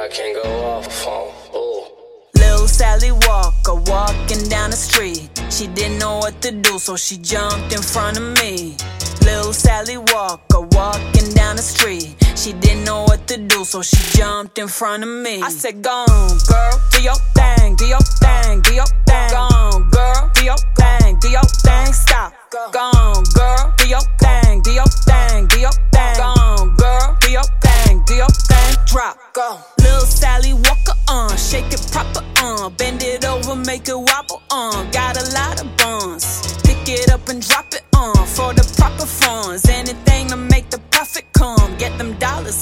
I can't go off on. Ooh. Lil' Sally Walker walking down the street. She didn't know what to do, so she jumped in front of me. Lil' Sally Walker walking down the street. She didn't know what to do, so she jumped in front of me. I said, go on, girl, do your thing, do your thing, do your thing. Go on, girl, do your thing, do your thing. Stop. Go on, girl, do your thing, do your thing, do your thing. Go on, girl, do your thing, do your thing. Drop. Go. Lil' Sally Walker shake it proper bend it over, make it wobble got a lot of buns. Pick it up and drop it for the proper funds. Anything to make the profit come. Get them dollars,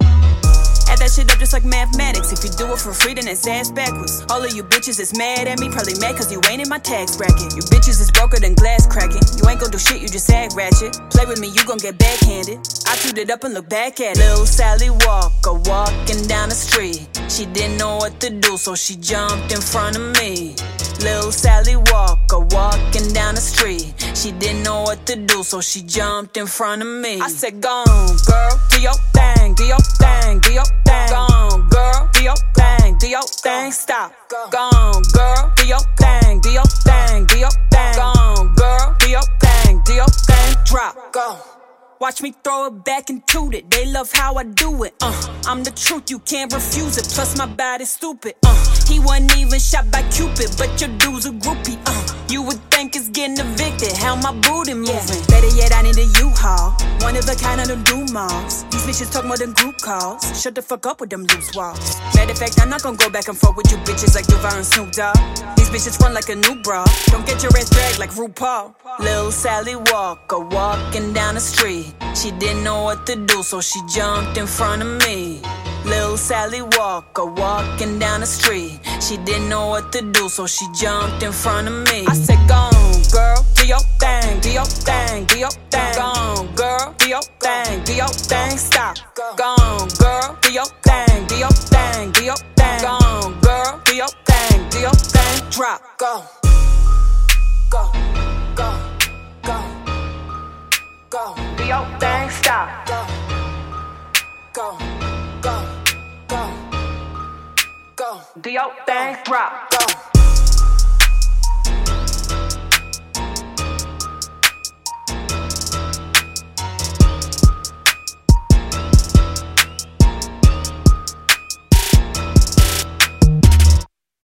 Add that shit up just like mathematics. If you do it for free, then it's ass backwards. All of you bitches is mad at me, probably mad cause you ain't in my tax bracket. You bitches is broker than glass cracking. You ain't gon' do shit, you just act ratchet. Play with me, you gon' get backhanded. I chewed it up and look back at it. Lil' Sally Walker walking down the street. She didn't know what to do, so she jumped in front of me. Lil' Sally Walker walking down the street. She didn't know what to do, so she jumped in front of me. I said, go on, girl, do your thing, do your thing, do your thing. Go on, girl, do your thing, do your thing. Stop. Go on, girl, do your thing, do your thing, do your thing. Go on, girl, do your thing, do your thing. Drop. Go. Watch me throw it back and toot it. They love how I do it. I'm the truth, you can't refuse it. Plus my body's stupid. He wasn't even shot by Cupid, but your dude's a groupie. You would think it's getting evicted. How my booty moving? Yeah. Better yet, I need a U-Haul. One of a kind of them do-malls. These bitches talk more than group calls. Shut the fuck up with them loose walls. Matter of fact, I'm not gonna go back and forth with you bitches like Duval and Snoop Dogg. These bitches run like a new bra. Don't get your ass dragged like RuPaul. Lil' Sally Walker walking down the street. She didn't know what to do, so she jumped in front of me. Lil' Sally Walker walking down the street. She didn't know what to do, so she jumped in front of me. I said, go on, girl, do your thing, do your thing, do your thing. Go on, girl, do your thing, do your thing. Stop. Go on, girl, do your thing, do your thing, do your thing. Go on, girl, do your thing, do your thing. Drop. Go. Go. Go. Go. Go. Do your thing. Stop. Go. Go. Go. Go. Go. Do your thing. Drop. Go.